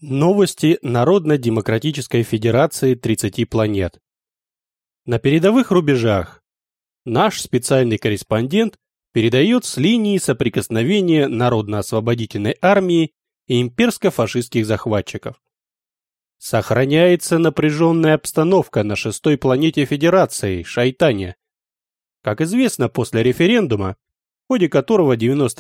Новости Народно-демократической Федерации 30 планет. На передовых рубежах наш специальный корреспондент передает с линии соприкосновения Народно-освободительной армии и имперско-фашистских захватчиков. Сохраняется напряженная обстановка на шестой планете Федерации, Шайтане. Как известно, после референдума, в ходе которого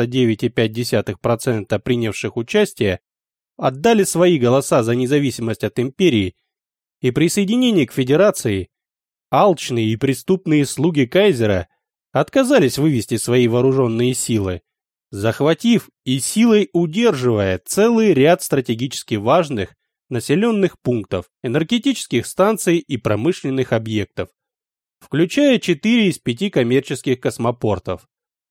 99,5% принявших участие отдали свои голоса за независимость от империи и присоединение к федерации, алчные и преступные слуги кайзера отказались вывести свои вооруженные силы, захватив и силой удерживая целый ряд стратегически важных населенных пунктов, энергетических станций и промышленных объектов, включая 4 из 5 коммерческих космопортов.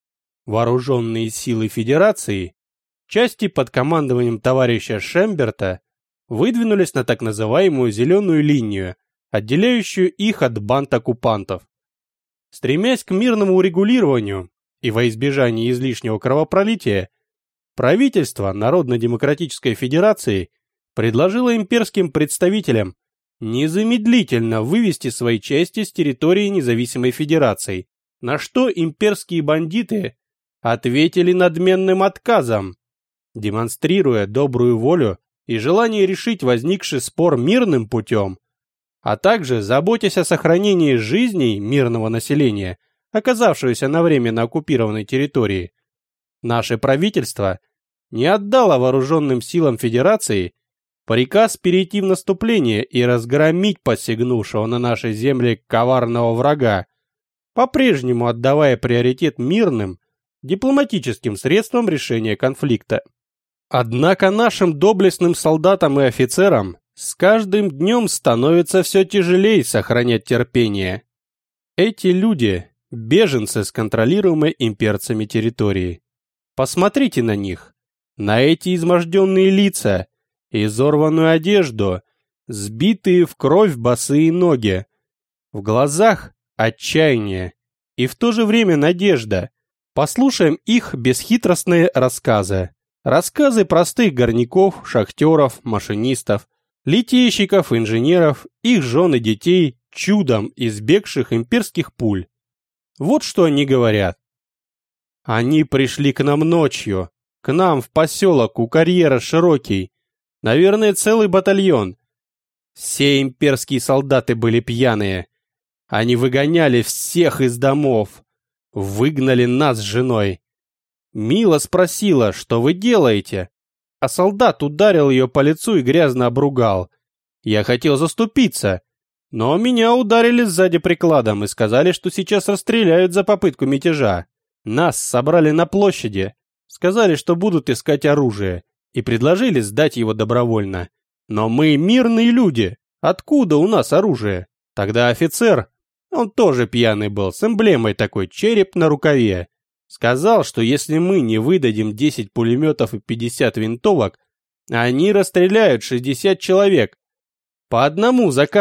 Вооруженные силы Федерации, части под командованием товарища Шемберта, выдвинулись на так называемую «зеленую линию», отделяющую их от банд оккупантов. Стремясь к мирному урегулированию и во избежание излишнего кровопролития, правительство Народно-демократической Федерации предложило имперским представителям незамедлительно вывести свои части с территории независимой федерации, на что имперские бандиты ответили надменным отказом, демонстрируя добрую волю и желание решить возникший спор мирным путем, а также заботясь о сохранении жизней мирного населения, оказавшегося на временно оккупированной территории. Наше правительство не отдало вооруженным силам Федерации приказ перейти в наступление и разгромить посягнувшего на наши земли коварного врага, по-прежнему отдавая приоритет мирным, дипломатическим средствам решения конфликта. Однако нашим доблестным солдатам и офицерам с каждым днем становится все тяжелее сохранять терпение. Эти люди – беженцы с контролируемой имперцами территории. Посмотрите на них, на эти изможденные лица, изорванную одежду, сбитые в кровь босые ноги. В глазах отчаяние и в то же время надежда. Послушаем их бесхитростные рассказы. Рассказы простых горняков, шахтеров, машинистов, литейщиков, инженеров, их жен и детей, чудом избегших имперских пуль. Вот что они говорят. Они пришли к нам ночью, к нам в поселок у карьера Широкий, наверное, целый батальон. Все имперские солдаты были пьяные. Они выгоняли всех из домов, выгнали нас с женой. Мила спросила, что вы делаете, а солдат ударил ее по лицу и грязно обругал. Я хотел заступиться, но меня ударили сзади прикладом и сказали, что сейчас расстреляют за попытку мятежа. Нас собрали на площади, сказали, что будут искать оружие, и предложили сдать его добровольно. Но мы мирные люди, откуда у нас оружие? Тогда офицер, он тоже пьяный был, с эмблемой такой, череп на рукаве, сказал, что если мы не выдадим 10 пулеметов и 50 винтовок, они расстреляют 60 человек. По одному за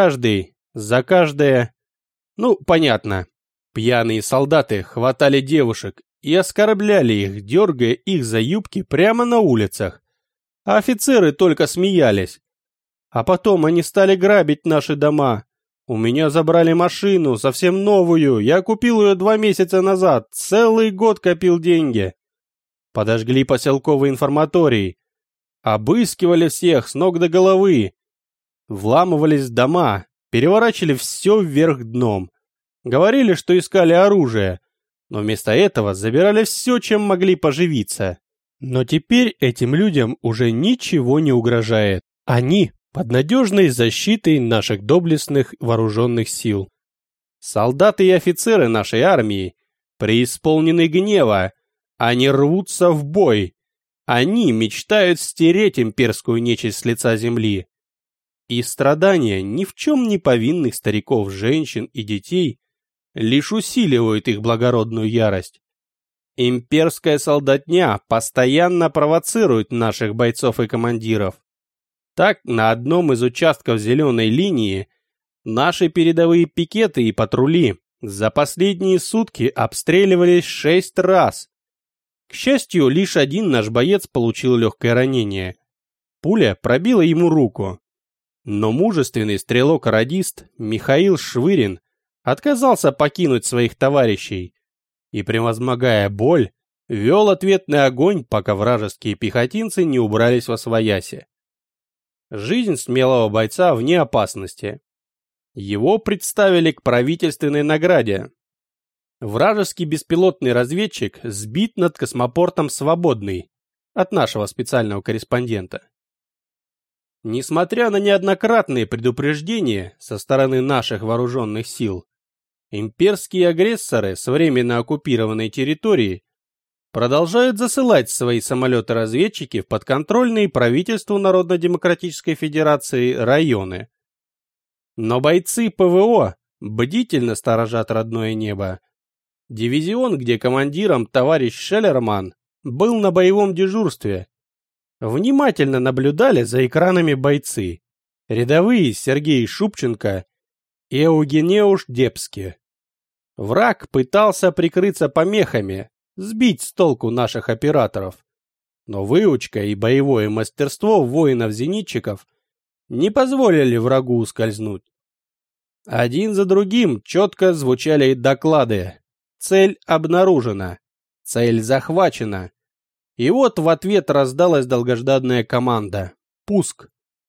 каждое. Ну, понятно. Пьяные солдаты хватали девушек и оскорбляли их, дергая их за юбки прямо на улицах. А офицеры только смеялись. А потом они стали грабить наши дома. У меня забрали машину, совсем новую, я купил ее 2 месяца назад, целый год копил деньги. Подожгли поселковый информаторий, обыскивали всех с ног до головы, вламывались в дома, переворачивали все вверх дном. Говорили, что искали оружие, но вместо этого забирали все, чем могли поживиться. Но теперь этим людям уже ничего не угрожает. Они под надежной защитой наших доблестных вооруженных сил. Солдаты и офицеры нашей армии преисполнены гнева, они рвутся в бой, они мечтают стереть имперскую нечисть с лица земли. И страдания ни в чем не повинных стариков, женщин и детей лишь усиливают их благородную ярость. Имперская солдатня постоянно провоцирует наших бойцов и командиров. Так, на одном из участков зеленой линии наши передовые пикеты и патрули за последние сутки обстреливались 6 раз. К счастью, лишь один наш боец получил легкое ранение. Пуля пробила ему руку. Но мужественный стрелок-радист Михаил Швырин отказался покинуть своих товарищей и, превозмогая боль, вел ответный огонь, пока вражеские пехотинцы не убрались восвояси. Жизнь смелого бойца вне опасности. Его представили к правительственной награде. Вражеский беспилотный разведчик сбит над космопортом Свободный от нашего специального корреспондента. Несмотря на неоднократные предупреждения со стороны наших вооруженных сил, имперские агрессоры с временно оккупированной территории продолжают засылать свои самолеты-разведчики в подконтрольные правительству Народно-демократической Федерации районы. Но бойцы ПВО бдительно сторожат родное небо. Дивизион, где командиром товарищ Шеллерман, был на боевом дежурстве. Внимательно наблюдали за экранами бойцы. Рядовые Сергей Шупченко и Eugeneusz Депски. Враг пытался прикрыться помехами, сбить с толку наших операторов. Но выучка и боевое мастерство воинов-зенитчиков не позволили врагу ускользнуть. Один за другим четко звучали доклады. Цель обнаружена. Цель захвачена. И вот в ответ раздалась долгожданная команда. Пуск.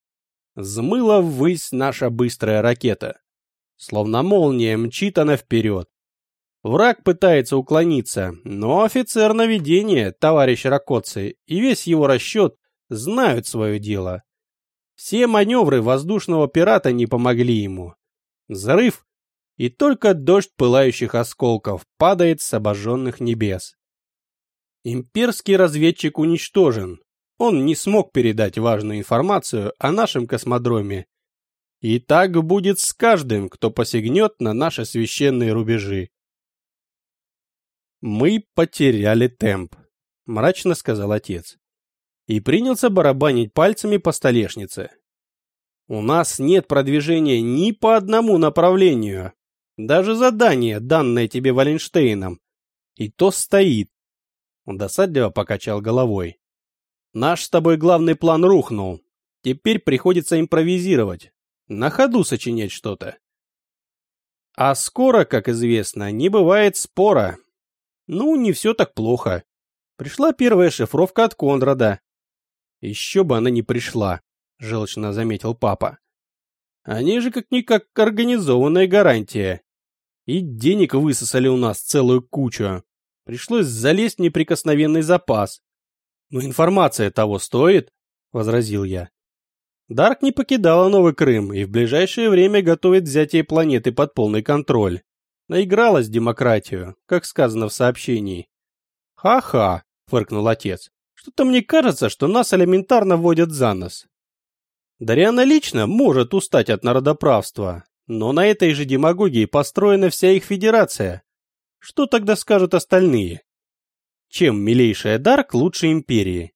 Взмыла ввысь наша быстрая ракета. Словно молния мчит она вперед. Враг пытается уклониться, но офицер наведения, товарищ Ракоци, и весь его расчет знают свое дело. Все маневры воздушного пирата не помогли ему. Взрыв, и только дождь пылающих осколков падает с обожженных небес. Имперский разведчик уничтожен. Он не смог передать важную информацию о нашем космодроме. И так будет с каждым, кто посягнет на наши священные рубежи. «Мы потеряли темп», — мрачно сказал отец. И принялся барабанить пальцами по столешнице. «У нас нет продвижения ни по одному направлению. Даже задание, данное тебе Валенштейном, и то стоит». Он досадливо покачал головой. «Наш с тобой главный план рухнул. Теперь приходится импровизировать, на ходу сочинять что-то. А скоро, как известно, не бывает спора. Ну, не все так плохо. Пришла первая шифровка от Конрада». «Еще бы она не пришла», — желчно заметил папа. «Они же как-никак организованная гарантия. И денег высосали у нас целую кучу. Пришлось залезть в неприкосновенный запас». «Но информация того стоит», — возразил я. Дарк не покидала Новый Крым и в ближайшее время готовит взятие планеты под полный контроль. Наигралась в демократию, как сказано в сообщении. «Ха-ха», — фыркнул отец. «Что-то мне кажется, что нас элементарно водят за нос». Дариана лично может устать от народоправства, но на этой же демагогии построена вся их федерация. Что тогда скажут остальные? Чем милейшая Дарк лучше империи?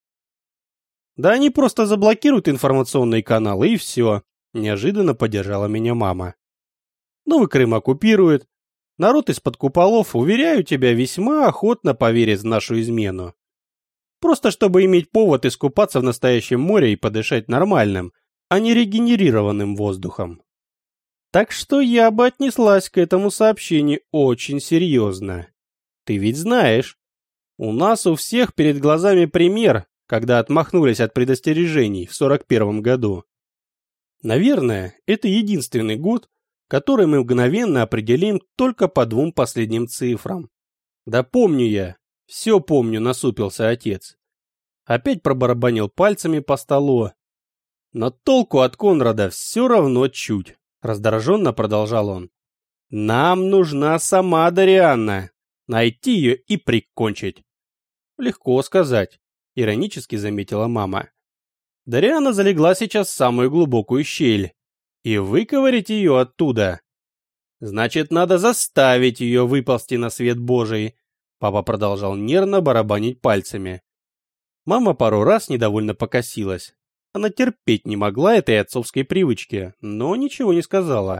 Да они просто заблокируют информационные каналы и все. Неожиданно поддержала меня мама. Новый Крым оккупирует. Народ из-под куполов, уверяю тебя, весьма охотно поверит в нашу измену. Просто чтобы иметь повод искупаться в настоящем море и подышать нормальным, а не регенерированным воздухом. Так что я бы отнеслась к этому сообщению очень серьезно. Ты ведь знаешь, у нас у всех перед глазами пример, когда отмахнулись от предостережений в 41 году. Наверное, это единственный год, который мы мгновенно определим только по двум последним цифрам. Да помню я, все помню, насупился отец. Опять пробарабанил пальцами по столу. Но толку от Конрада все равно чуть, раздраженно продолжал он. Нам нужна сама Дарианна. Найти ее и прикончить. Легко сказать, иронически заметила мама. Дариана залегла сейчас в самую глубокую щель. И выковырять ее оттуда. Значит, надо заставить ее выползти на свет Божий. Папа продолжал нервно барабанить пальцами. Мама пару раз недовольно покосилась. Она терпеть не могла этой отцовской привычки, но ничего не сказала.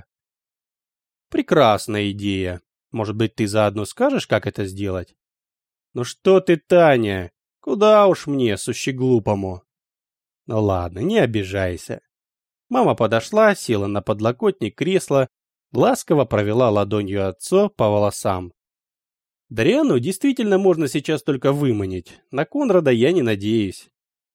Прекрасная идея. Может быть, ты заодно скажешь, как это сделать? Ну что ты, Таня? Куда уж мне, сущеглупому? Ну ладно, не обижайся. Мама подошла, села на подлокотник кресла, ласково провела ладонью отца по волосам. Дариану действительно можно сейчас только выманить, на Конрада я не надеюсь.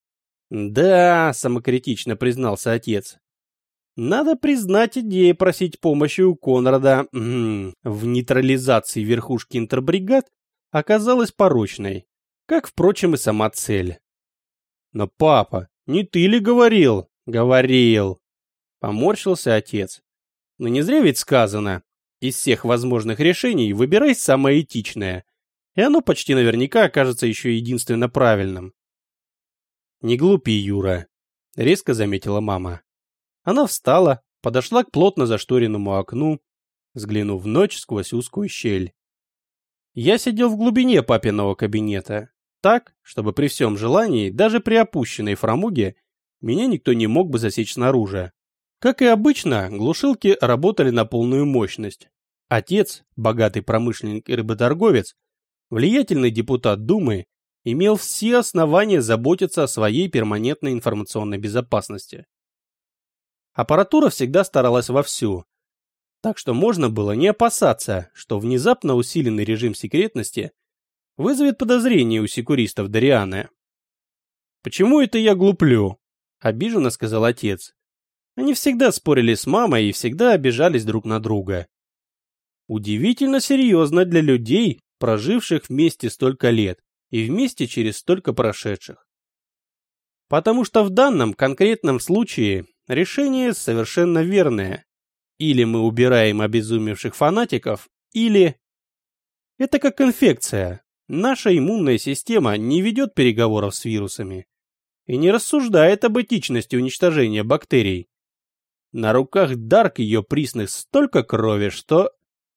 Да, самокритично признался отец. Надо признать, идея просить помощи у Конрада в нейтрализации верхушки интербригад оказалась порочной, как, впрочем, и сама цель. Но, папа, не ты ли говорил? Говорил. Поморщился отец. Но не зря ведь сказано, из всех возможных решений выбирай самое этичное, и оно почти наверняка окажется еще единственно правильным. Не глупи, Юра, резко заметила мама. Она встала, подошла к плотно зашторенному окну, взглянув в ночь сквозь узкую щель. Я сидел в глубине папиного кабинета, так, чтобы при всем желании, даже при опущенной фрамуге, меня никто не мог бы засечь снаружи. Как и обычно, глушилки работали на полную мощность. Отец, богатый промышленник и рыботорговец, влиятельный депутат Думы, имел все основания заботиться о своей перманентной информационной безопасности. Аппаратура всегда старалась вовсю, так что можно было не опасаться, что внезапно усиленный режим секретности вызовет подозрение у секуристов Дарианы. «Почему это я глуплю?» — обиженно сказал отец. Они всегда спорили с мамой и всегда обижались друг на друга. Удивительно серьезно для людей, проживших вместе столько лет и вместе через столько прошедших. Потому что в данном конкретном случае решение совершенно верное. Или мы убираем обезумевших фанатиков, или... Это как инфекция. Наша иммунная система не ведет переговоров с вирусами и не рассуждает об этичности уничтожения бактерий. На руках Дарк ее присных столько крови, что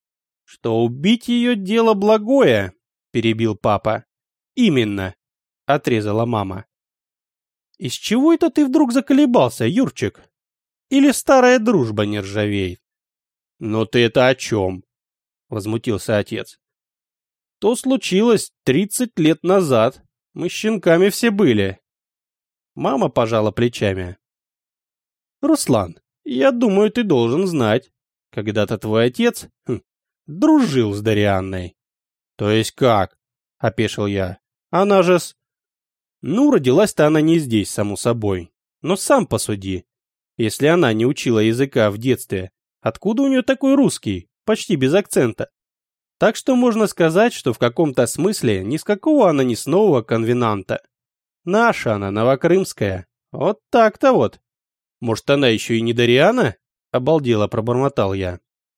убить ее дело благое, перебил папа. Именно, отрезала мама. Из чего это ты вдруг заколебался, Юрчик? Или старая дружба не ржавеет? Но ты это о чем? Возмутился отец. То случилось 30 лет назад. Мы щенками все были. Мама пожала плечами. Руслан, я думаю, ты должен знать. Когда-то твой отец дружил с Дарианной. То есть как? Опешил я. Она же Ну, родилась-то она не здесь, само собой. Но сам посуди. Если она не учила языка в детстве, откуда у нее такой русский, почти без акцента? Так что можно сказать, что в каком-то смысле ни с какого она ни с нового конвенанта. Наша она, новокрымская. Вот так-то вот. Может, она еще и не Дариана? Обалдело пробормотал я.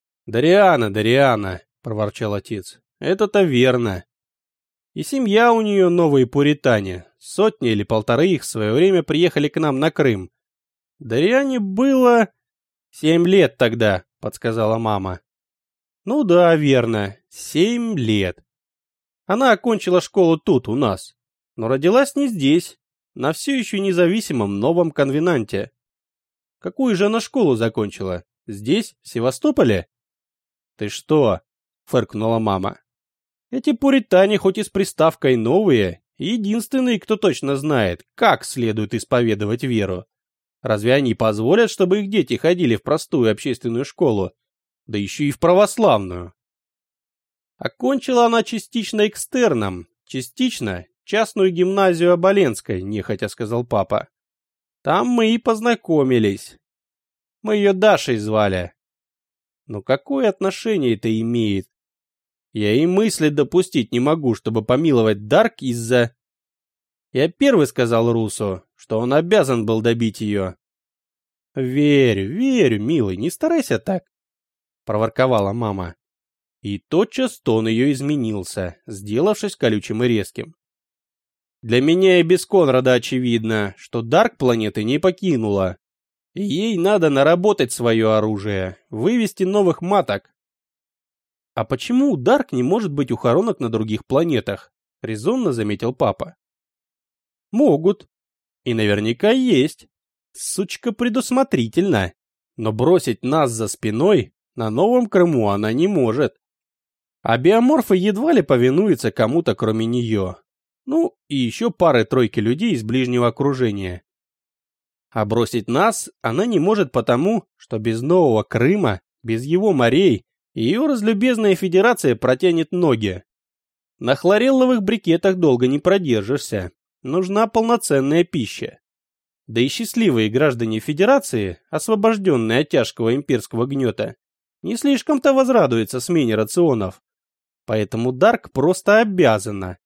Дариана, проворчал отец. Это-то верно. И семья у нее новые пуритане. Сотни или полторы их в свое время приехали к нам на Крым. Дариане было 7 лет тогда, подсказала мама. Ну да, верно, 7 лет. Она окончила школу тут, у нас, но родилась не здесь, на все еще независимом новом конвенанте. Какую же она школу закончила? Здесь, в Севастополе? Ты что? Фыркнула мама. Эти пуритане хоть и с приставкой новые, единственные, кто точно знает, как следует исповедовать веру. Разве они позволят, чтобы их дети ходили в простую общественную школу, да еще и в православную? Окончила она частично экстерном, частично частную гимназию Оболенской, нехотя сказал папа. Там мы и познакомились. Мы ее Дашей звали. Но какое отношение это имеет? Я и мысли допустить не могу, чтобы помиловать Дарк из-за... Я первый сказал Русу, что он обязан был добить ее. Верю, милый, не старайся так, проворковала мама. И тотчас тон ее изменился, сделавшись колючим и резким. Для меня и без Конрада очевидно, что Дарк планеты не покинула. И ей надо наработать свое оружие, вывести новых маток. А почему у Дарк не может быть ухоронок на других планетах? Резонно заметил папа. Могут. И наверняка есть. Сучка предусмотрительна. Но бросить нас за спиной на Новом Крыму она не может. А биоморфы едва ли повинуются кому-то кроме нее. Ну, и еще пары-тройки людей из ближнего окружения. А бросить нас она не может потому, что без нового Крыма, без его морей, ее разлюбезная федерация протянет ноги. На хлорелловых брикетах долго не продержишься. Нужна полноценная пища. Да и счастливые граждане Федерации, освобожденные от тяжкого имперского гнета, не слишком-то возрадуются смене рационов. Поэтому Дарк просто обязана,